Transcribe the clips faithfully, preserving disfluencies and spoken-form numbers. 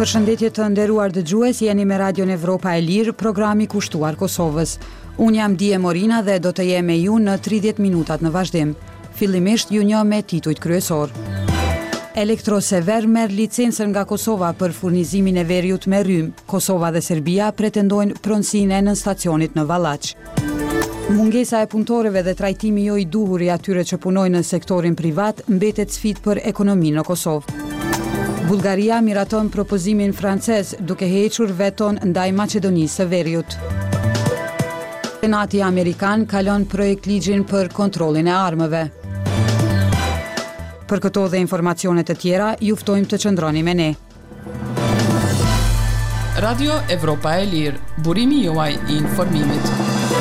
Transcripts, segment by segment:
Përshëndetje të nderuar dëgjues, jeni me Radion Evropa e Lirë, programi kushtuar Kosovës. Unë jam Dije Morina dhe do të jem me ju në tridhjetë minutat në vazhdim. Fillimisht ju njoh me titujt kryesor. Elektrosever merr licencën nga Kosova për furnizimin e veriut me rrym. Kosova dhe Serbia pretendojnë pronësinë e nënstacionit në Vallaç. Mungesa e punëtorëve dhe trajtimi jo i duhur i atyre që punojnë në sektorin privat mbetet sfidë për ekonominë në Kosovë. Bullgaria miraton propozimin francez duke hequr veton ndaj Maqedonisë së Veriut. Senati Amerikan kalon projekt ligjin për kontrollin e armëve. Për këto dhe informacione të tjera, ju ftojmë të qëndroni me ne. Radio Evropa e Lirë, burimi juaj i informimit.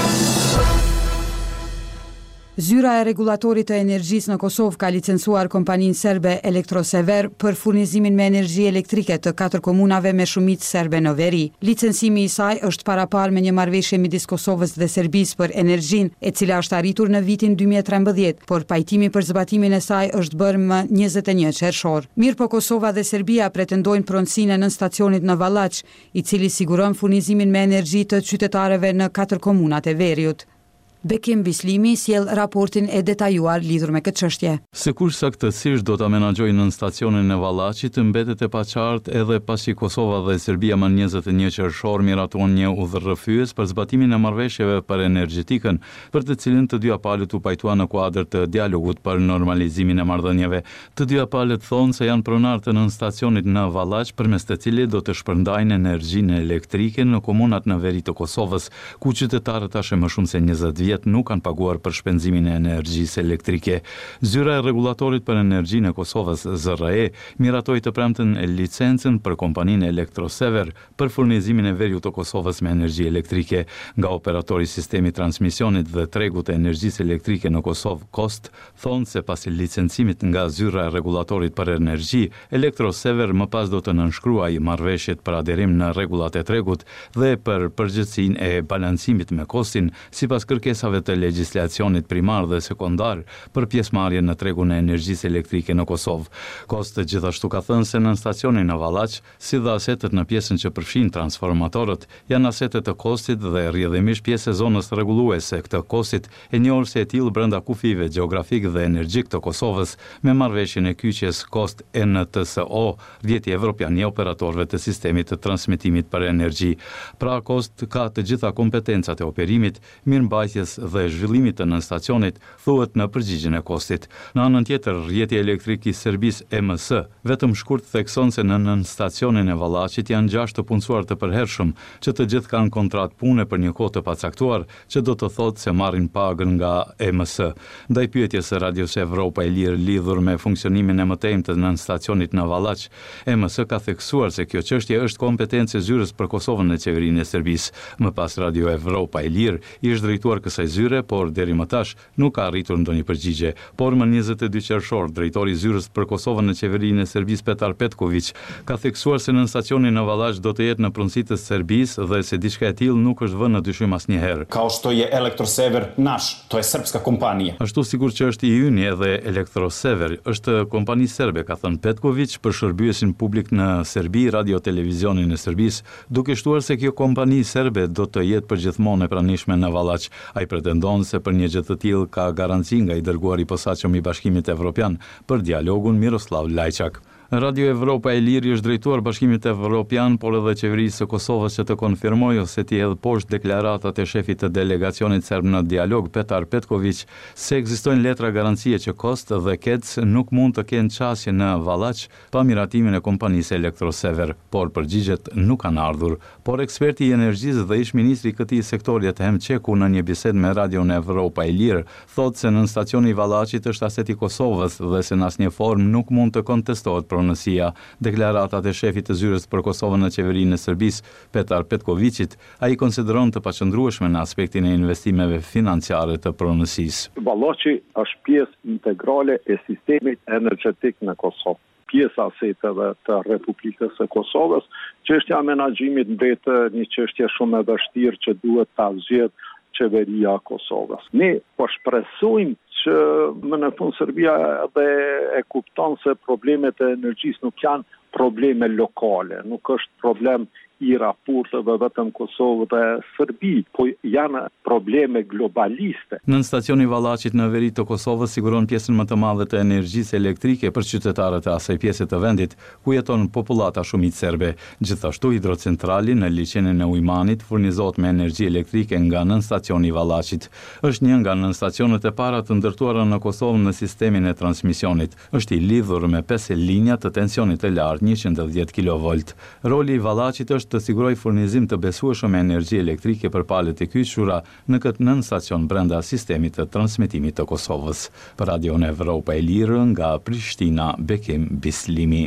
Zyra e Rregullatorit të Energjisë në Kosovë ka licencuar kompaninë serbe Elektrosever për furnizimin me energji elektrike të katër komunave me shumicë serbe në veri. Licencimi i saj është paraparë me një marrëveshje midis Kosovës dhe Serbisë për energjinë, e cila është arritur në vitin dy mijë e trembëdhjetë, por pajtimi për zbatimin e saj është bërë më njëzet e një qershor. Mirëpo Kosova dhe Serbia pretendojnë pronësinë e nënstacionit në Vallaç, i cili siguron furnizimin me energji të qytetarëve në katër komunat e veriut. Bekim Bislimi sjell raportin e detajuar lidhur me këtë çështje. Sikur saktësisht do ta menaxhojnë në stacionin e Vallaçit, mbetet e paqartë edhe pasi Kosova dhe Serbia më njëzet e një qershor miraton një udhërrëfyes për zbatimin e marrëveshjeve për energjetikën, për të cilin të dyja palët u pajtuan në kuadër të dialogut për normalizimin e marrëdhënieve. Të dyja palët thonë se janë pronar të nënstacionit në Vallaç, përmes të cilit do të shpërndajnë energjinë elektrike në komunat në veri të Kosovës, ku qytetarët tash më shumë se njëzet nuk kanë paguar për shpenzimin e energjisë elektrike. Zyra e Rregullatorit për Energjinë e Kosovës, Z R E, miratoi të premten licencën për kompaninë Elektrosever për furnizimin e veriut të Kosovës me energji elektrike. Nga operatori i sistemit transmisionit dhe tregut të energjisë elektrike në Kosovë, KOST, thonë se pasi licencimit nga Zyra e Rregullatorit për Energji, Elektrosever më pas do të nënshkruajë marrëveshjet për aderim në rregullat e tregut dhe për përgjegjësinë e balancimit me kostin, sipas kërkesave të legjislacionit primar dhe sekondar për pjesëmarrje në tregun e energjisë elektrike në Kosovë. KOST gjithashtu ka thënë se në stacionin në Vallaç, si dhe asetet në pjesën që përfshin transformatorët, janë asetet të KOST-it dhe rrjedhimisht pjesë e zonës rregulluese këtë KOST-it, e njohur si e tillë brenda kufive gjeografik dhe energjik të Kosovës, me marrëveshjen e kyçjes KOST N T S O, rrjeti evropian i operatorëve të sistemit të transmetimit për energji. Pra KOST ka të gjitha kompetencat e operimit, mirëmbajtjes dhe zhvillimit të nënstacionit, thuhet në përgjigjen e KOST-it. Në anën tjetër, rrjeti elektrik i Serbisë E M S vetëm shkurt thekson se në nënstacionin e Vallaçit janë gjashtë të punësuar të përhershëm, që të gjithë kanë kontratë pune për një kohë të pacaktuar, që do të thotë se marrin pagën nga E M S. Ndaj pyetjes së Radios Evropa e Lirë lidhur me funksionimin e mëtejmë të nënstacionit në Vallaç, E M S ka theksuar se kjo çështje është kompetencë e Zyrës për Kosovën në qeverinë e Serbisë. Më pas Radio Evropa e Lirë i është drejtuar kësaj zyre, por deri më tash nuk ka arritur ndonjë përgjigje. Por më njëzet e dy qershor, drejtori i Zyrës për Kosovën në qeverinë e Serbisë Petar Petković ka theksuar se nënstacioni në Vallaç do të jetë në pronësi të Serbisë dhe se diçka e tillë nuk është vënë në dyshim asnjëherë. Kao što je Elektrosever naš, to je srpska kompanija. Ashtu sikur që është i yni edhe Elektrosever, është kompani serbe, ka thënë Petković për shërbyesin publik në Serbi, radio televizionin e Serbisë, duke shtuar se kjo kompani serbe do të jetë përgjithmonë e pranishme në Vallaç. Ai pretendon se për një gjë të tillë ka garanci nga i dërguari i posaçëm i Bashkimit Evropian për dialogun Miroslav Lajçak. Radio Evropa e Lirë është drejtuar Bashkimit Evropian, por edhe qeverisë së Kosovës që të konfirmojë ose t'i hedhë poshtë deklaratat e shefit të delegacionit serb në dialog Petar Petković se ekzistojnë letra garancie që KOST dhe KEDS nuk mund të kenë qasje në Vallaç pa miratimin e kompanisë Elektrosever, por përgjigjet nuk kanë ardhur. Por eksperti i energjisë dhe ish ministri i këtij sektori Ethem Çeku në një bisedë me Radion Evropa e Lirë thotë se nën stacioni i Vallaçit është aset i Kosovës dhe se në asnjë formë nuk mund të kontestohet pronësia. Deklaratat e shefit të Zyrës për Kosovën në qeverinë e Serbisë, Petar Petkovićit, ai konsideron të paqëndrueshme në aspektin e investimeve financiare të pronësisë. Vallaçi është pjesë integrale e sistemit energjetik në Kosovë. Pjesa aseteve të Republikës së Kosovës, çështja e menaxhimit mbet një çështje shumë e vështirë që duhet ta zgjedhë qeveria e Kosovës. Ne po shpresojmë që më në fund Serbia dhe e kupton se problemet e energjisë nuk janë probleme lokale, nuk është problem i raporteve vetëm Kosovë dhe Serbi, po janë probleme globaliste. Nën stacioni Vallaqit në veri të Kosovës siguron pjesën më të madhe të energjisë elektrike për qytetarët e asaj pjese të vendit ku jeton popullata shumic serbe. Gjithashtu hidrocentrali në liçenin e Ujmanit furnizohet me energji elektrike nga nën stacioni Vallaqit. Është një nga nën stacionet e para të ndërtuara në Kosovë në sistemin e transmisionit. Është i lidhur me pesë linja të tensionit të lartë njëqind e dhjetë kilovolt. Roli i Vallaqit është të siguroj furnizim të besueshëm me energji elektrike për palët e kyçura në këtë nën stacion brenda sistemit të transmetimit të Kosovës. Për Radion Evropa e Lirë nga Prishtina, Bekim Bislimi.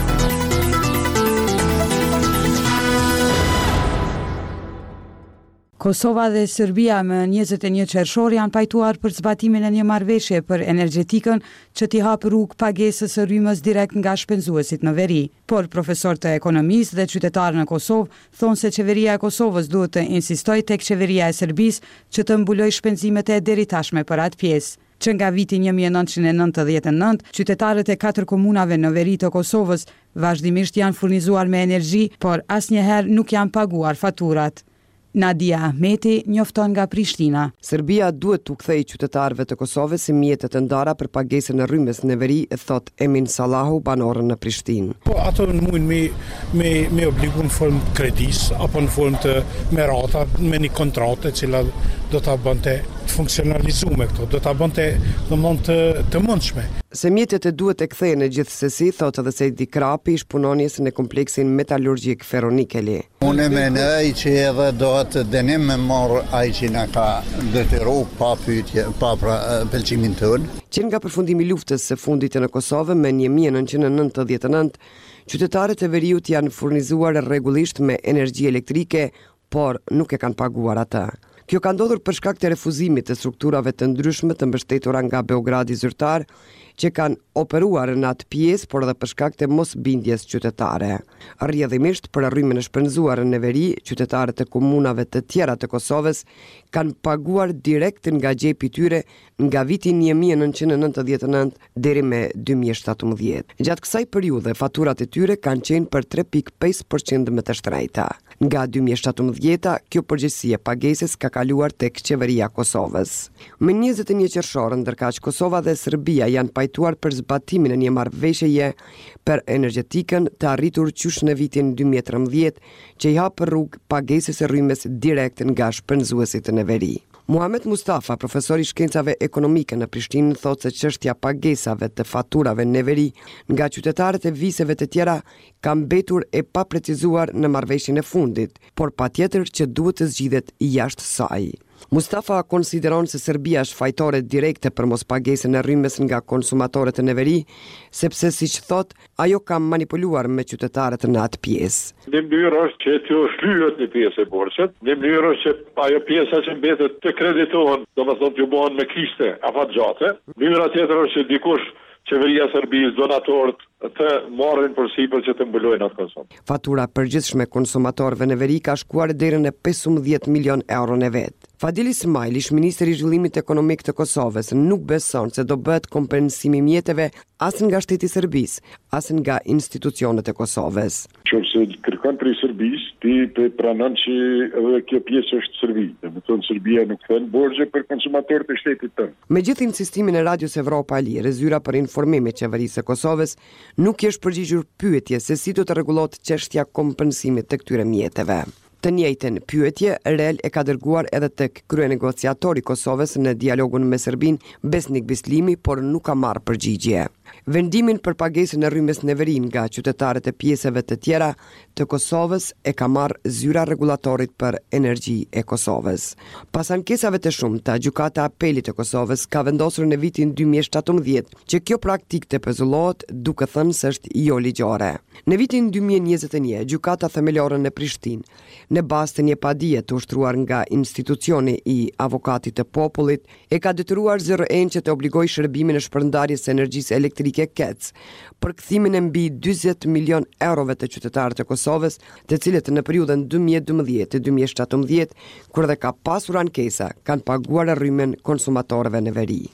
Kosova dhe Serbia më njëzet e një qershor janë pajtuar për zbatimin e një marrëveshje për energjetikën që t'i hap rrugë pagesës së rrymës direkt nga shpenzuesit në veri. Por profesor të ekonomisë dhe qytetarë në Kosovë thonë se qeveria e Kosovës duhet të insistojë tek qeveria e Serbisë që të mbuloj shpenzimet e deri tashme për atë pjesë. Që nga viti një mijë e nëntëqind e nëntëdhjetë e nëntë, qytetarët e katër komunave në veri të Kosovës vazhdimisht janë furnizuar me energji, por asnjëherë nuk janë paguar faturat. Nadia Ahmeti njofton nga Prishtina. Serbia duhet t'u kthejë qytetarëve të Kosovës si mjete të ndara për pagesën e rrymës në veri, thot Emin Sallahu, banorën në Prishtinë. Po ato mund me me me obligu në formë kredis apo në formë të merata me një kontratë e cila do ta bënte të funksionalizuar këto, do ta bënte domthonë të të mundshme. Se mjetet e duhet e kthehen në gjithsesi, thot edhe Sejdi Krapi, shpunonjes në kompleksin metalurgjik Ferronikeli. Unë mendoj që edhe do të dënim me marrë ai që na ka detyru pa pyetje, pa pra pëlqimin tonë. Që nga përfundimi i luftës së fundit në Kosovë me një mijë e nëntëqind e nëntëdhjetë e nëntë, qytetarët e veriut janë furnizuar rregullisht me energji elektrike, por nuk e kanë paguar atë. Kjo ka ndodhur për shkak të refuzimit të strukturave të ndryshme të mbështetura nga Beogradi zyrtar, që kanë operuar në atë pjesë, por edhe për shkak të mosbindjes qytetare. Rrjedhimisht për rrymën e shpenzuar në veri, qytetarët e komunave të tjera të Kosovës kanë paguar direkt nga xhepi i tyre nga viti një mijë e nëntëqind e nëntëdhjetë e nëntë deri me dy mijë e shtatëmbëdhjetë. Gjatë kësaj periudhe, faturat e tyre kanë qenë për tre pikë pesë përqind më të shtrejta. Nga dy mijë e shtatëmbëdhjetë, kjo përgjegjësi e pagesës ka kaluar tek qeveria e Kosovës. Më njëzet e një qershor, ndërkaq Kosova dhe Serbia janë pajtuar për zbatimin e një marrëveshjeje për energjetikën të arritur qysh në vitin dy mijë e trembëdhjetë, që i hap rrugë pagesës së rrymës direkt nga shpenzuesit në veri. Muhamet Mustafa, profesor i shkencave ekonomike në Prishtinë, thotë se çështja pagesave të faturave në veri nga qytetarët e viseve të tjera ka mbetur e paprecizuar në marrëveshjen e fundit, por patjetër që duhet të zgjidhet jashtë saj. Mustafa konsideron se Serbia është fajtore direkte për mos pagesën e rrymës nga konsumatorët në veri, sepse siç thot, ajo ka manipuluar me qytetarët në atë pjesë. Një mënyrë është që t'ju shlyhet një pjesë e borxhet, një mënyrë është që ajo pjesa që mbetet të kreditohen, domethënë t'ju bëhen me kishte afatgjate. Mënyra tjetër është që dikush qeveria e Serbisë, donatorët të marrin përsipër që të mbulojnë atë konsum. Fatura përgjithshme konsumatorëve në veri ka shkuar deri në pesëmbëdhjetë milion euro në vet. Fadil Ismail, ish-ministri i zhvillimit ekonomik të Kosovës, nuk beson se do bëhet kompensimi mjeteve as nga shteti i Serbisë, as nga institucionet e Kosovës. Nëse kërkon prej Serbisë, ti pranon që edhe kjo pjesë është Serbi. Domethënë Serbia nuk kthen borxhe për konsumatorët e shtetit tënd. Megjithë insistimin e Radios Evropa e Lirë, zyra për informim e qeverisë së Kosovës nuk i është përgjigjur pyetje se si do të rregullohet çështja kompensimit të këtyre mjeteve. Të njëjtën pyetje Rel e ka dërguar edhe tek kryenegociatori i Kosovës në dialogun me Serbinë, Besnik Bislimi, por nuk ka marrë përgjigje. Vendimin për pagesën e rrymës në veri nga qytetarët e pjesëve të tjera të Kosovës e ka marrë zyra rregullatorit për energji e Kosovës. Pas ankesave të shumta, gjykata e apelit të Kosovës ka vendosur në vitin dy mijë e shtatëmbëdhjetë që kjo praktikë të pezullohet, duke thënë se është jo ligjore. Në vitin dy mijë e njëzet e një, gjykata themelore në Prishtinë, në bazë të një padije të ushtruar nga institucioni i avokatit të popullit, e ka detyruar zero e që të obligoj shërbimin e shpërndarjes së energjisë elektrike K E C për kthimin e mbi dyzet milion eurove të qytetarët e Kosovës, të cilët në periudhën dy mijë e dymbëdhjetë - dy mijë e shtatëmbëdhjetë, kur dhe ka pasur ankesa, kanë paguar rrymën konsumatorëve në veri.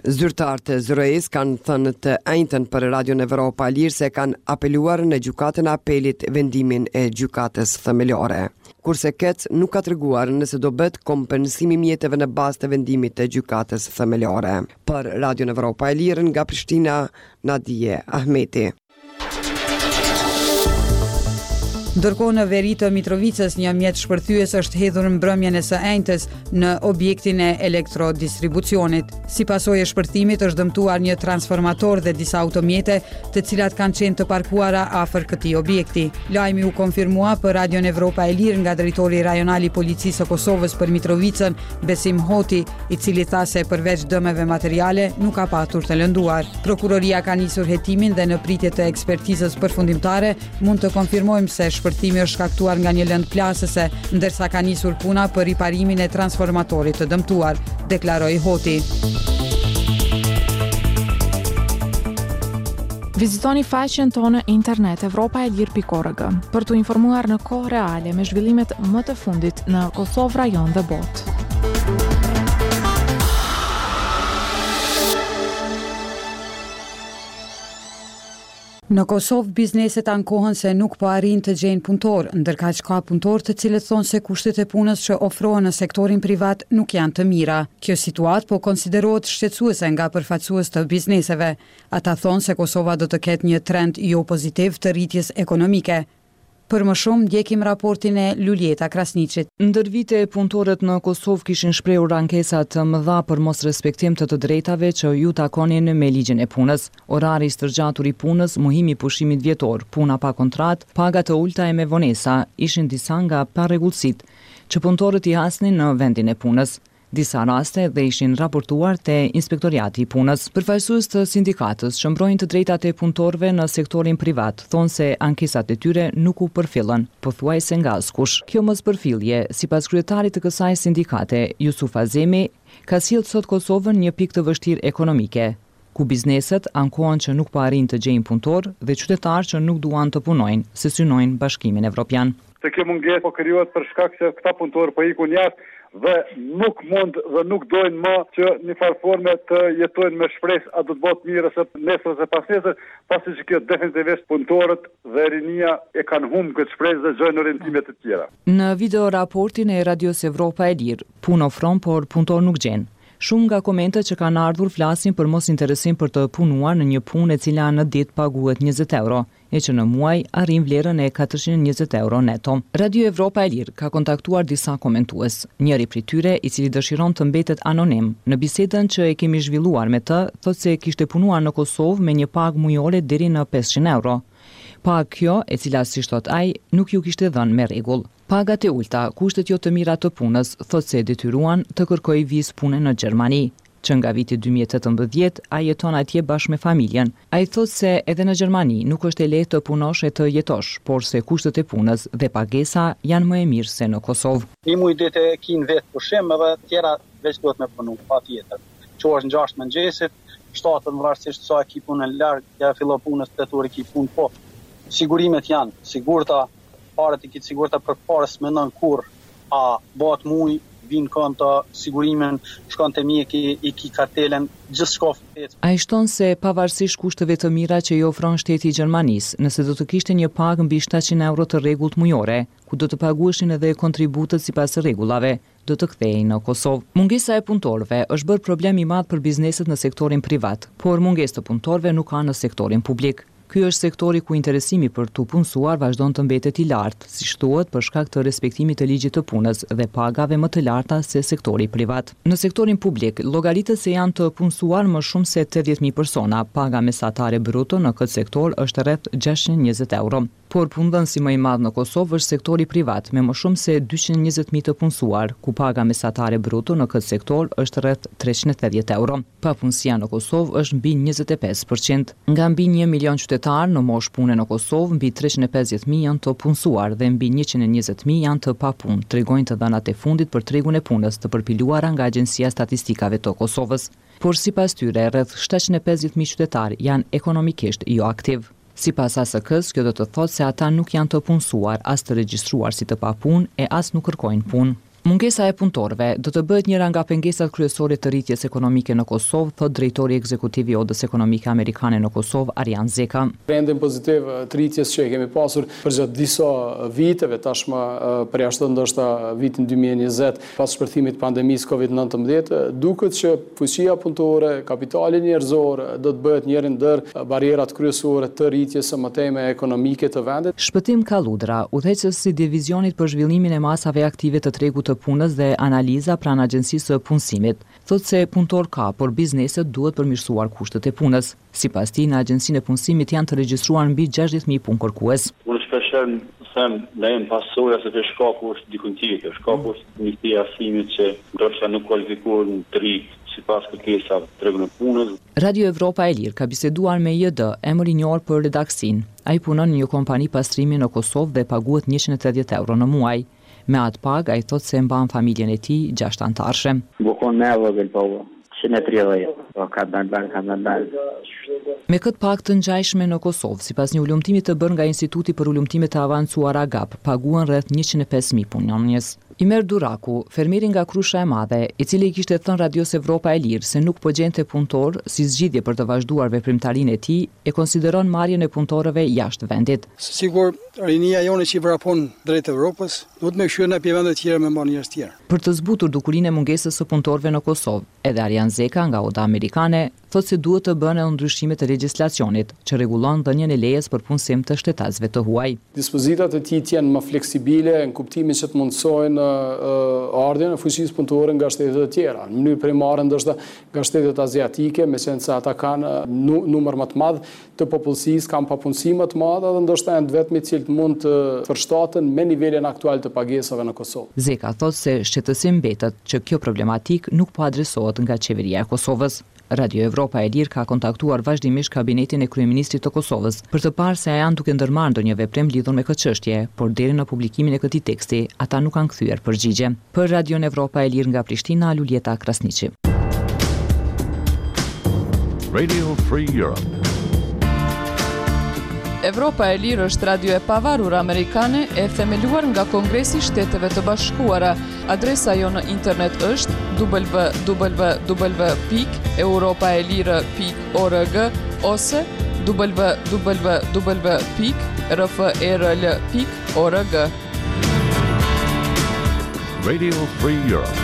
Zyrtarët e Z R E-s kanë thënë të njëjtën për Radion Evropa e Lirë se kanë apeluar në gjykatën e apelit vendimin e gjykatës themelore. Kurse Kec nuk ka treguar nëse do bëhet kompensimi mjeteve në bazë të vendimit të gjykatës themelore. Për Radion Evropa e Lirë nga Prishtina, Nadije Ahmeti. Ndërkohë në veri të Mitrovicës, një mjet shpërthyes është hedhur mbrëmjen e së enjtës në objektin e elektrodistribucionit. Si pasojë e shpërthimit është dëmtuar një transformator dhe disa automjete, të cilat kanë qenë të parkuara afër këtij objekti. Lajmi u konfirmua për Radion Evropa e Lirë nga drejtori rajonal i policisë së Kosovës për Mitrovicën, Besim Hoti, i cili tha se përveç dëmeve materiale nuk ka patur të lënduar. Prokuroria ka nisur hetimin dhe në pritje të ekspertizës përfundimtare mund të konfirmojmë se shpërthimi është shkaktuar nga një lëndë plasëse, ndërsa ka nisur puna për riparimin e transformatorit të dëmtuar, deklaroi Hoti. Vizitoni faqen tonë internet evropa e lirë pikë org për të informuar në kohë reale me zhvillimet më të fundit në Kosovë, rajon dhe botë. Në Kosovë, bizneset ankohen se nuk po arrin të gjejnë punëtor, ndërkaq ka punëtor të cilët thonë se kushtet e punës që ofrohen në sektorin privat nuk janë të mira. Kjo situatë po konsiderohet shqetësuese nga përfaqësues të bizneseve. Ata thonë se Kosova do të ketë një trend jo pozitiv të rritjes ekonomike. Për më shumë, ndjekim raportin e Luljeta Krasniqit. Ndër vite, punëtorët në Kosovë kishin shprehur ankesa të mëdha për mos respektim të të drejtave që ju takonin me ligjin e punës. Orari i stërgjatur i punës, mohimi i pushimit vjetor, puna pa kontratë, paga të ulta e me vonesa ishin disa nga parregullsitë që punëtorët i hasnin në vendin e punës. Disa raste dhe ishin raportuar te Inspektoriati i Punës. Përfaqësues të sindikatës që mbrojnë të drejtat e punëtorëve në sektorin privat thonë se ankesat e tyre nuk u përfillën, pothuajse nga askush. Kjo mospërfillje, sipas kryetarit të kësaj sindikate, Jusuf Azemi, ka sjellë sot Kosovën një pikë të vështirë ekonomike, ku bizneset ankohen që nuk po arrin të gjejnë punëtor dhe qytetarë që nuk duan të punojnë, se synojnë Bashkimin Evropian. Se kjo mungesë po krijohet për shkak se këta punëtorë po ikun jashtë dhe nuk mund dhe nuk dojnë më që një farë forme të jetojnë me shpresë a do të bëhet mirë ose nesër ose pas nesër, pasi që kjo definitivisht punëtorët dhe rinia e kanë humbur këtë shpresë dhe gjojnë orientime të tjera. Në video raportin e Radios Evropa e Lirë, punë ofron por punëtor nuk gjen. Shumë nga komentet që kanë ardhur flasin për mos interesim për të punuar në një punë e cila në ditë paguhet njëzet euro, e që në muaj arrin vlerën e katërqind e njëzet euro neto. Radio Evropa e Lirë ka kontaktuar disa komentues. Njëri prej tyre, i cili dëshiron të mbetet anonim, në bisedën që e kemi zhvilluar me të, thotë se kishte punuar në Kosovë me një pagë mujore deri në pesëqind euro. Pagë kjo, e cila si thot ai, nuk ju kishte dhënë me rregull. Pagat e ulta, kushtet jo të mira të punës, thotë se detyruan të kërkoj vizë pune në Gjermani, që nga viti dy mijë e tetëmbëdhjetë ai jeton atje bashkë me familjen. Ai thotë se edhe në Gjermani nuk është e lehtë të punosh e të jetosh, por se kushtet e punës dhe pagesa janë më e mirë se në Kosovë. Një muj ditë e kin vetë pushim edhe tjera veç duhet me punu, patjetër. Qohesh në gjashtë mëngjesit, shtatën varësisht sa ki punën larg, ja fillo punës tetor ki punë po. Sigurimet janë sigurta, parët i kitë sigurta për parës me nën kur a bat muj, vinë kanë të sigurimin, shkon të mjeki, i ki kartelen, gjithë shkofit. A i shton se pavarësisht kushteve të mira që i ofron shteti i Gjermanisë, nëse do të kishte një pagë mbi shtatëqind euro të rregullt mujore, ku do të paguheshin edhe kontributët sipas rregullave, do të kthehej në Kosovë. Mungesa e punëtorëve është bërë problem i madh për bizneset në sektorin privat, por mungesë të punëtorëve nuk ka në sektorin publik. Ky është sektori ku interesimi për të punësuar vazhdon të mbetet i lartë, siç thuhet për shkak të respektimit të ligjit të punës dhe pagave më të larta se sektori privat. Në sektorin publik, llogaritet se janë të punësuar më shumë se tetëdhjetë mijë persona, paga mesatare bruto në këtë sektor është rreth gjashtëqind e njëzet euro. Por punëdhënësi më i madh në Kosovë është sektori privat, me më shumë se dyqind e njëzet mijë të punësuar, ku paga mesatare bruto në këtë sektor është rreth treqind e tetëdhjetë euro. Papunësia në Kosovë është mbi njëzet e pesë përqind. Nga mbi një milion qytetarë në moshë pune në Kosovë, mbi treqind e pesëdhjetë mijë janë të punësuar dhe mbi njëqind e njëzet mijë janë të papunë, tregojnë të dhënat e fundit për tregun e punës të përpiluara nga Agjencia Statistikave të Kosovës. Por sipas tyre, rreth shtatëqind e pesëdhjetë mijë qytetarë janë ekonomikisht jo aktiv. Sipas A S K-s, kjo do të thotë se ata nuk janë të punësuar, as të regjistruar si të papunë e as nuk kërkojnë punë. Mungesa e punëtorëve do të bëhet njëra nga pengesat kryesore të rritjes ekonomike në Kosovë, thot drejtori ekzekutiv i Odës Ekonomike Amerikane në Kosovë, Arjan Zeka. Trendin pozitiv të rritjes që e kemi pasur përgjatë disa viteve, tashmë përjashtë ndoshta vitin dy mijë e njëzet, pas shpërthimit pandemisë kovid nëntëmbëdhjetë, duket që fuqia punëtore, kapitali njerëzor do të bëhet njëri ndër barierat kryesore të rritjes së mëtejme ekonomike të vendit. Shpëtim Kalludra, udhëheqës i divizionit për zhvillimin e masave aktive të tregut të punës dhe analiza pranë Agjencisë së Punësimit, thotë se punëtor ka, por bizneset duhet përmirësuar kushtet e punës. Sipas tij, në Agjencinë e Punësimit janë të regjistruar mbi gjashtëdhjetë mijë punë kërkues. Unë shpeshherë them lejm pasoja se të shkaku është dikun tjetër, shkaku është një tjetër arsimit që ndoshta nuk kualifikohen të rritë sipas kërkesave të tregut të punës. Radio Evropa e Lirë ka biseduar me J D, emër i njohur për redaksin. Ai punon në një kompani pastrimi në Kosovë dhe paguhet njëqind e tridhjetë euro në muaj. Me atë pag, ai thotë se mban familjen e tij gjashtë antarëshe. Bukon me vogël po. njëqind e tridhjetë, po ka dalë, ka dalë. Me këtë pag të ngjajshme në Kosovë, sipas një ulëmtimi të bërë nga Instituti për Ulëmtime të Avancuara GAP, paguan rreth njëqind e pesë mijë punonjës. Imer Duraku, fermieri nga Krusha e Madhe, i cili i kishte thënë Radios Evropa e Lirë se nuk po gjente punëtor si zgjidhje për të vazhduar veprimtarinë e tij, e konsideron marrjen e punëtorëve jashtë vendit. Sigur, rinia jone që i vrapon drejt Evropës, duhet me kshyer në vende të tjera me marrë njerëz të tjerë. Për të zbutur dukurinë e mungesës së punëtorëve në Kosovë, edhe Arjan Zeka nga Oda Amerikane thotë se duhet të bëhen ndryshime të legjislacionit që rregullon dhënien e lejes për punësim të shtetasëve të huaj. Dispozitat e tij janë më fleksibile në kuptimin që të mundsojnë ardhjen e fuqisë punëtore nga shtetet e tjera. Në mënyrë primare ndoshta nga shtetet aziatike, me qenë se ata kanë numër më të madh të popullsisë, kanë papunësi më të madhe dhe ndoshta janë vetëm i cilët mund të përshtaten me nivelin aktual të pagesave në Kosovë. Zeka thotë se shqetësim mbetet që kjo problematik nuk po adresohet nga qeveria e Kosovës. Radio Evropa e Lirë ka kontaktuar vazhdimisht kabinetin e kryeministrit të Kosovës për të parë se a janë duke ndërmarrë ndonjë veprim lidhur me këtë çështje, por deri në publikimin e këtij teksti ata nuk kanë kthyer përgjigje. Për Radio Evropa e Lirë nga Prishtina, Luljeta Krasniqi. Radio Free Europe. Evropa e Lirë është radio e pavarur amerikane e themeluar nga Kongresi i Shteteve të Bashkuara. Adresa jo në internet është w w w pikë europaelire pikë org ose w w w pikë r f e r l pikë org. Radio Free Europe.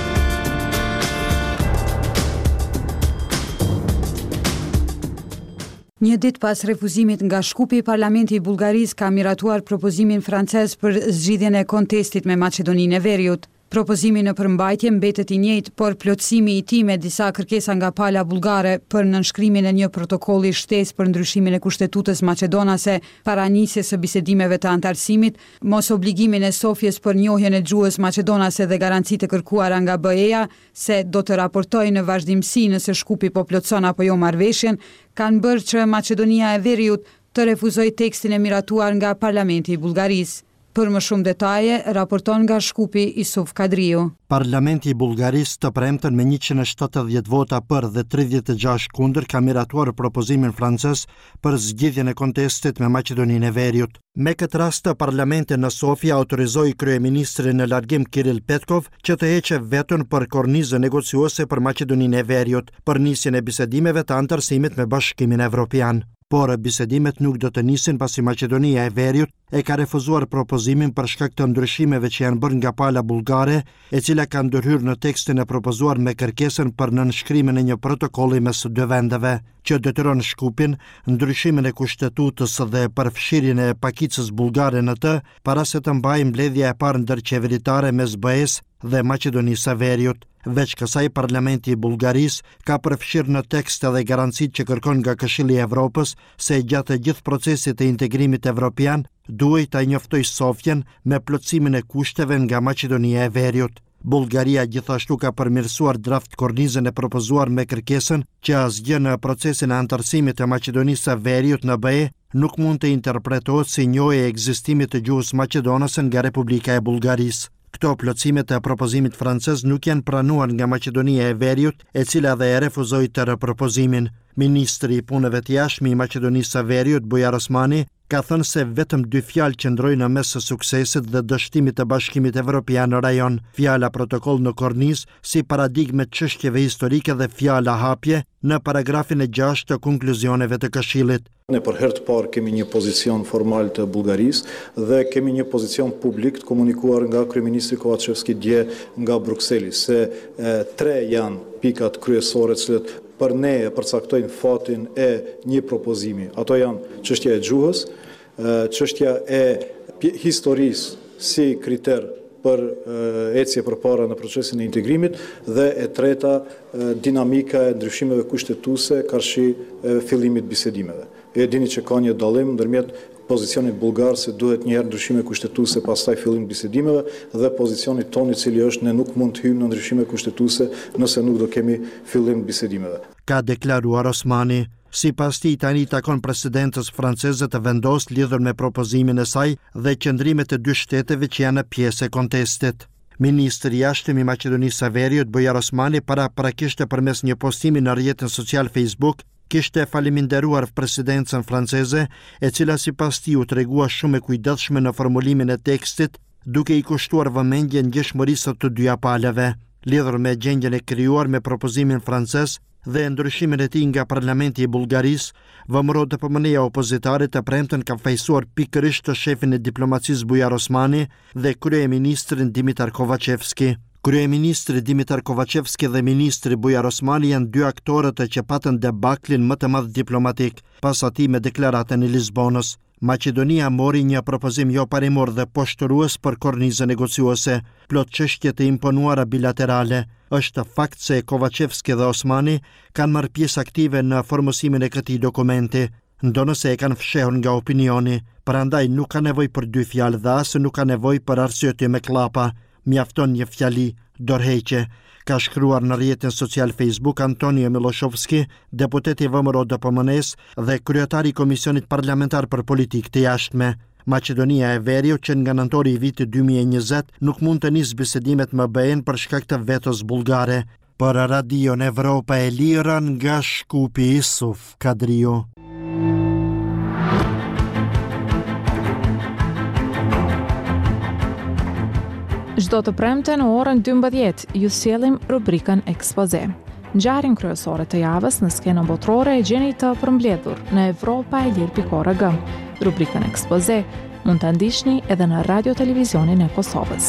Një ditë pas refuzimit nga Shkupi, Parlamenti i Bullgarisë ka miratuar propozimin francez për zgjidhjen e kontestit me Maqedoninë e Veriut. Propozimi në përmbajtje mbetet i njëjtë, por plotësimi i tij me disa kërkesa nga pala bullgare për nënshkrimin e një protokolli shtesë për ndryshimin e kushtetutës maqedonase para nisjes së bisedimeve të antarësimit, mos obligimin e Sofjes për njohjen e gjuhës maqedonase dhe garancitë e kërkuara nga B E-ja se do të raportojë në vazhdimsi nëse Shkupi po plotëson apo jo marrëveshjen, kanë bërë që Maqedonia e Veriut të refuzojë tekstin e miratuar nga Parlamenti i Bullgarisë. Për më shumë detaje, raporton nga Shkupi Isuf Kadriu. Parlamenti i Bullgarisë të premten me njëqind e shtatëdhjetë vota për dhe tridhjetë e gjashtë kundër ka miratuar propozimin francez për zgjidhjen e kontestit me Maqedoninë e Veriut. Me këtë rast, parlamenti në Sofia autorizoi kryeministrin në largim Kiril Petkov që të heqë vetën për kornizën negociuese për Maqedoninë e Veriut për nisjen e bisedimeve të antarësimit me Bashkimin Evropian. Por bisedimet nuk do të nisin pasi Maqedonia e Veriut e ka refuzuar propozimin për shkak të ndryshimeve që janë bërë nga pala bullgare, e cila ka ndërhyrë në tekstin e propozuar me kërkesën për nënshkrimin e një protokolli mes dy vendeve, që detyron Shkupin ndryshimin e kushtetutës dhe përfshirjen e pakicës bullgare në të, para se të mbajë mbledhja e parë ndërqeveritare mes B E-s dhe Maqedonisë së Veriut. Veç kësaj, Parlamenti i Bullgarisë ka përfshirë në tekst edhe garancitë që kërkon nga Këshilli i Evropës se gjatë gjithë procesit të integrimit evropian duhet ta njoftojë Sofjen me plotësimin e kushteve nga Maqedonia e Veriut. Bullgaria gjithashtu ka përmirësuar draft kornizën e propozuar me kërkesën që asgjë në procesin e antarësimit të Maqedonisë së Veriut në B E nuk mund të interpretohet si njohje e ekzistimit të gjuhës maqedonase nga Republika e Bullgarisë. Këto plotësimet e propozimit francez nuk janë pranuar nga Maqedonia e Veriut, e cila dhe e refuzoi të ripropozimin. Ministri i punëve të jashtme i Maqedonisë së Veriut, Bujar Osmani, ka thënë se vetëm dy fjalë qëndrojnë në mes së suksesit dhe dështimit të Bashkimit Evropian në rajon, fjala protokoll në kornizë si paradigme çështjeve historike dhe fjala hapje në paragrafin e gjashtë të konkluzioneve të Këshillit. Ne për herë të parë kemi një pozicion formal të Bullgarisë dhe kemi një pozicion publik të komunikuar nga kryeministri Kovacevski dje nga Brukseli, se e, tre janë pikat kryesore të cilët për ne e përcaktojnë fatin e një propozimi. Ato janë çështja e gjuhës, çështja e historisë si kriter për ecje përpara në procesin e integrimit dhe e treta dinamika e ndryshimeve kushtetuese karshi fillimit bisedimeve. E dini që ka një dallim ndërmjet pozicionit bullgar se duhet njëherë ndryshime kushtetuese pastaj fillim bisedimeve dhe pozicionit tonë i cili është ne nuk mund të hyjmë në ndryshime kushtetuese nëse nuk do kemi fillim bisedimeve. Ka deklaruar Osmani. Sipas tij tani takon presidentës franceze të vendos lidhur me propozimin e saj dhe qëndrimet e dy shteteve që janë pjesë e kontestit. Ministri i jashtëm i Maqedonisë së Veriut Bujar Osmani para prakishte përmes një postimi në rrjetin social Facebook kishte faleminderuar presidencën franceze, e cila sipas tij u tregua shumë e kujdesshme në formulimin e tekstit, duke i kushtuar vëmendje ngjeshmërisë të dyja palëve, lidhur me gjendjen e krijuar me propozimin francez dhe ndryshimin e tij nga parlamenti i Bullgarisë. VMRO D P M N-ja opozitare të premten ka fejsuar pikërisht të shefin e diplomacisë Bujar Osmani dhe kryeministrin Dimitar Kovacevski. Kryeministri Dimitar Kovacevski dhe ministri Bujar Osmani janë dy aktorët që patën debaklin më të madh diplomatik pas atij me deklaratën e Lisbonës. Maqedonia mori një propozim jo parimor dhe poshtërues për kornizën negociuese, plot çështje të imponuara bilaterale. Është fakt se Kovacevski dhe Osmani kanë marrë pjesë aktive në formosimin e këtij dokumenti, ndonëse e kanë fshehur nga opinioni, prandaj nuk ka nevojë për dy fjalë dhe as nuk ka nevojë për arsye me klapa, mjafton një fjali, dorëheqje, ka shkruar në rrjetin social Facebook Antonio Miloshovski, deputeti VMRO D P M N-s dhe kryetari i Komisionit Parlamentar për Politikë të Jashtme. Maqedonia e Veriut që nga nëntori i vitit dy mijë e njëzet nuk mund të nisë bisedimet më bëhen për shkak të vetos bullgare. Për Radion Evropa e Lira nga Shkupi Isuf Kadriu. Çdo të premte në orën dymbëdhjetë ju sjellim rubrikën Ekspoze. Ngjarjen kryesore të javës në skenën botërore e gjeni të përmbledhur në Evropa e Lirë pikë org. Rubrikën Ekspoze mund ta ndiqni edhe në Radio Televizionin e Kosovës.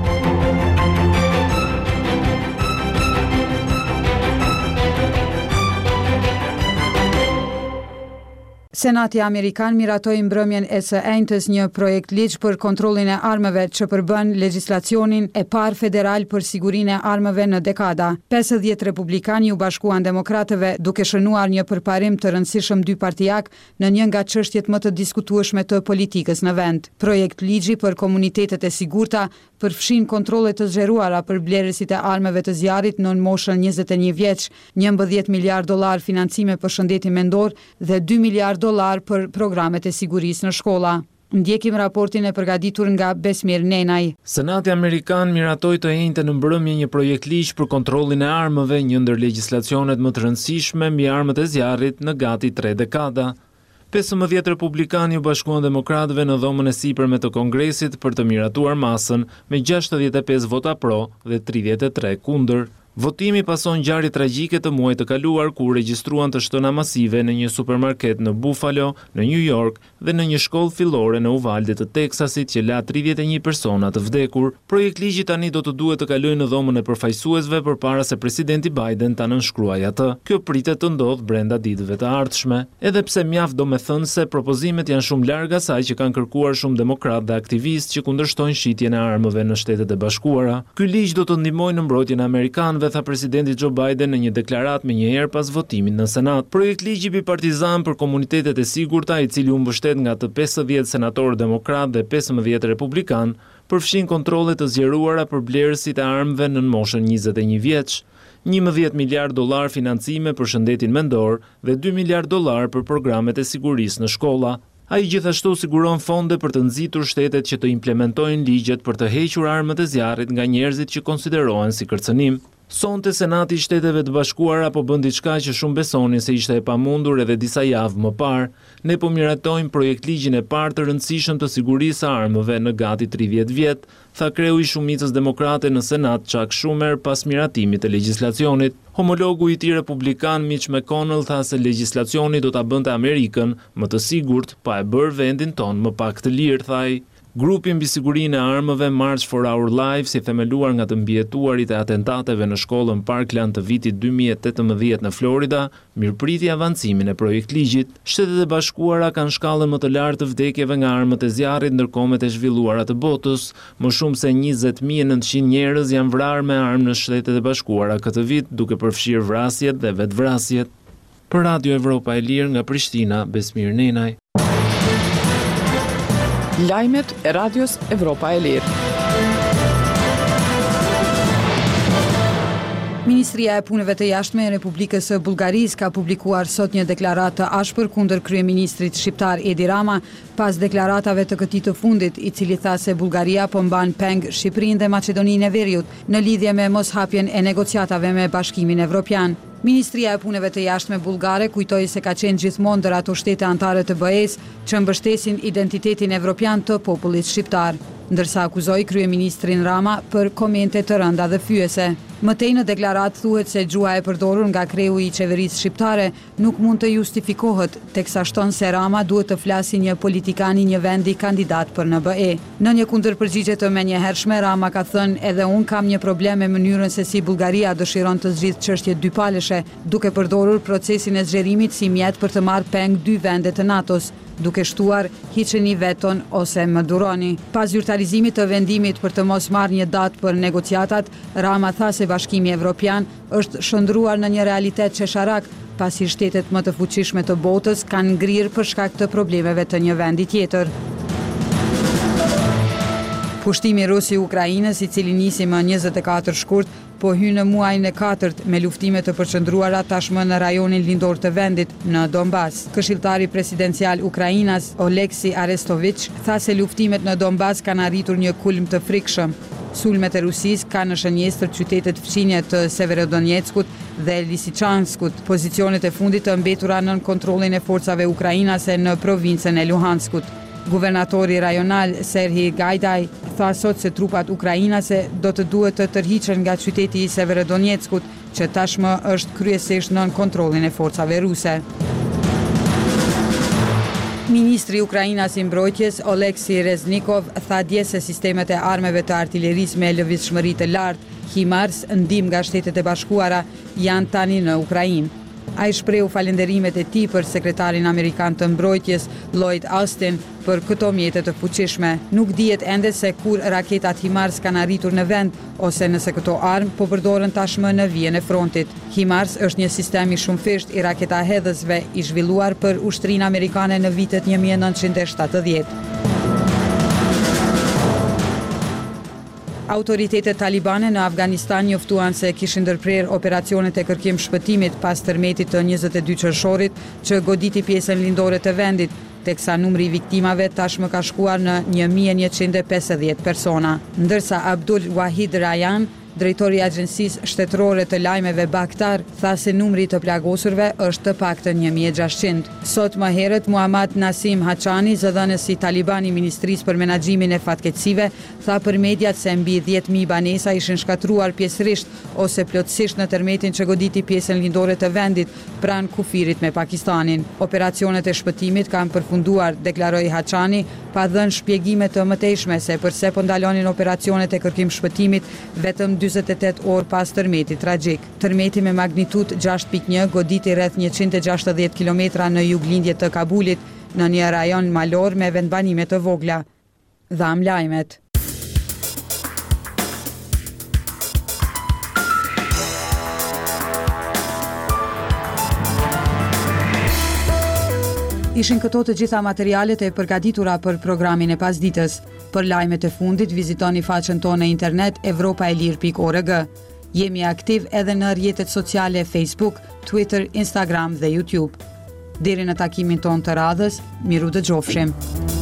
Senati Amerikan miratoi mbrëmjen e së enjtës një projekt ligj për kontrollin e armëve që përbën legjislacionin e parë federal për sigurinë e armëve në dekada. pesëdhjetë republikanë u bashkuan demokratëve duke shënuar një përparim të rëndësishëm dypartijak në një nga çështjet më të diskutueshme të politikës në vend. Projekt ligji për komunitetet e sigurta përfshin kontrolle të zgjeruara për blerësit e armëve të zjarrit në moshën njëzet e një vjeç, njëmbëdhjetë miliardë dollar financime për shëndetin mendor dhe dy miliardë dollar për programet e sigurisë në shkolla. Ndjekim raportin e përgatitur nga Besmir Nenaj. Senati Amerikan miratoi të enjte në mbrëmje një projekt ligj për kontrollin e armëve, një ndër legjislacionet më të rëndësishme mbi armët e zjarrit në gati tre dekada. pesëmbëdhjetë republikanë u bashkuan demokratëve në dhomën e sipërme të Kongresit për të miratuar masën me gjashtëdhjetë e pesë vota pro dhe tridhjetë e tre kundër. Votimi pason ngjarje tragjike të muajit të kaluar ku regjistruan të shtëna masive në një supermarket në Buffalo, në New York dhe në një shkollë fillore në Uvalde të Teksasit që la tridhjetë e një persona të vdekur. Projekt ligji tani do të duhet të kalojë në dhomën e përfaqësuesve përpara se presidenti Biden ta nënshkruajë atë. Kjo pritet të ndodhë brenda ditëve të ardhshme, edhe pse mjaft domethënëse propozimet janë shumë larg asaj që kanë kërkuar shumë demokratë dhe aktivistë që kundërshtojnë shitjen e armëve në Shtetet e Bashkuara. Ky ligj do të ndihmojë në mbrojtjen e amerikanëve, tha presidenti Joe Biden në një deklaratë më njëherë pas votimit në Senat. Projekt ligji bipartizan për komunitetet e sigurta, i cili u mbështet nga të pesëdhjetë senatorë demokratë dhe pesëmbëdhjetë republikanë, përfshin kontrolle të zgjeruara për blerësit e armëve në moshën njëzet e një vjeç, njëmbëdhjetë miliardë dollar financime për shëndetin mendor dhe dy miliardë dollar për programet e sigurisë në shkolla. Ai gjithashtu siguron fonde për të nxitur shtetet që të implementojnë ligjet për të hequr armët e zjarrit nga njerëzit që konsiderohen si kërcënim. Sonte Senati i Shteteve të Bashkuara po bën diçka që shumë besonin se ishte e pamundur edhe disa javë më parë. Ne po miratojmë projekt ligjin e parë të rëndësishëm të sigurisë së armëve në gati tridhjetë vjet, tha kreu i shumicës demokrate në Senat Chuck Schumer pas miratimit të legjislacionit. Homologu i tij republikan Mitch McConnell tha se legjislacioni do ta bënte Amerikën më të sigurt, pa e bërë vendin ton më pak të lirë, thaj. Grupi mbi sigurinë e armëve March for Our Lives, i themeluar nga të mbijetuarit e atentateve në shkollën Parkland të vitit dy mijë e tetëmbëdhjetë në Florida, mirëpriti avancimin e projektligjit. Shtetet e Bashkuara kanë shkallën më të lartë të vdekjeve nga armët e zjarrit ndërkombët e zhvilluara të botës. Më shumë se njëzet mijë e nëntëqind njerëz janë vrarë me armë në Shtetet e Bashkuara këtë vit, duke përfshirë vrasjet dhe vetvrasjet. Për Radio Evropa e Lirë nga Prishtina, Besmir Nenaj. Lajmet e Radios Evropa e Lirë. Ministria e Punëve të Jashtme e Republikës së Bullgarisë ka publikuar sot një deklaratë të ashpër kundër kryeministrit shqiptar Edi Rama pas deklaratave të këtij të fundit, i cili tha se Bullgaria po mban peng Shqipërinë dhe Maqedoninë e Veriut në lidhje me moshapjen e negociatave me Bashkimin Evropian. Ministria e Punëve të Jashtme bullgare kujtoi se ka qenë gjithmonë ndër ato shtete anëtare të B E-s që mbështesin identitetin evropian të popullit shqiptar, ndërsa akuzoi kryeministrin Rama për komente të rënda dhe fyese. Mëtej në deklaratë thuhet se gjuha e përdorur nga kreu i qeverisë shqiptare nuk mund të justifikohet, teksa shton se Rama duhet të flasë një politikan i një vendi kandidat për në B E. Në një kundërpërgjigje të menjëhershme, Rama ka thënë edhe unë kam një problem me mënyrën se si Bullgaria dëshiron të zgjidhë çështje dypaleshe, duke përdorur procesin e zgjerimit si mjet për të marrë peng dy vende të NATO-s, duke shtuar hiqeni veton ose më duroni. Pas zyrtarizimit të vendimit për të mos marrë një datë për negociatat, Rama tha se Bashkimi Evropian është shndruar në një realitet qesharak, pasi shtetet më të fuqishme të botës kanë ngrirë për shkak të problemeve të një vendi tjetër. Pushtimi rus i Ukrainës, i cili nisi më njëzet e katër shkurt, po hyn në muajin e katërt me luftime të përqendruara tashmë në rajonin lindor të vendit, në Donbas. Këshilltari presidencial Ukrainas, Oleksi Arestovich, tha se luftimet në Donbas kanë arritur një kulm të frikshëm. Sulmet e Rusisë kanë në shënjestër qytetet fqinje të Severodonetskut dhe Lisichanskut, pozicionet e fundit të mbetura nën kontrollin e forcave ukrainase në provincën e Luhanskut. Guvernatori rajonal Serhij Gajdaj tha sot se trupat ukrainase do të duhet të tërhiqen nga qyteti i Severodonetskut, që tashmë është kryesisht nën kontrollin e forcave ruse. Ministri i Ukrainas i mbrojtjes Oleksi Reznikov tha dje se sistemet e armeve të artillerisë me lëvizshmëri të lartë, HIMARS, ndihmë nga Shtetet e Bashkuara, janë tani në Ukrainë. Ai shprehu falenderimet e tij për sekretarin amerikan të mbrojtjes Lloyd Austin për këto mjete të fuqishme. Nuk dihet ende se kur raketat HIMARS kanë arritur në vend ose nëse këto armë po përdoren tashmë në vijën e frontit. HIMARS është një sistem i shumëfisht i raketahedhësve i zhvilluar për ushtrinë amerikane në vitet një mijë e nëntëqind e shtatëdhjetë. Autoritetet talibane në Afganistan njoftuan se kishin ndërprer operacionet e kërkim shpëtimit pas tërmetit të njëzet e dy qershorit që goditi pjesën lindore të vendit, teksa numri i viktimave tashmë ka shkuar në një mijë e njëqind e pesëdhjetë persona, ndërsa Abdul Wahid Rayan, drejtori i Agjencisë Shtetërore të Lajmeve Bakhtar, tha se numri të plagosurve është të paktën një mijë e gjashtëqind. Sot më herët Muhammad Nasim Hachani, zëdhënës i Taliban i Ministrisë për Menaxhimin e Fatkeqësive, tha për mediat se mbi dhjetë mijë banesa ishin shkatruar pjesërisht ose plotësisht në tërmetin që goditi pjesën lindore të vendit pranë kufirit me Pakistanin. Operacionet e shpëtimit kanë përfunduar, deklaroi Hachani, pa dhënë shpjegime të mëtejshme se përse po ndalonin operacionet e kërkim shpëtimit vetëm dyzet e tetë orë pas tërmetit tragjik. Tërmeti me magnitudë gjashtë pikë një goditi rreth njëqind e gjashtëdhjetë kilometra në juglindje të Kabulit, në një rajon malor me vendbanime të vogla. Dham lajmet. Ishin këto të gjitha materialet e përgatitura për programin e pasditës. Për lajmet e fundit, vizitoni faqen tonë në internet evropa e lirë pikë org. Jemi aktiv edhe në rrjetet sociale Facebook, Twitter, Instagram dhe YouTube. Deri në takimin tonë të radhës, miru dëgjofshim.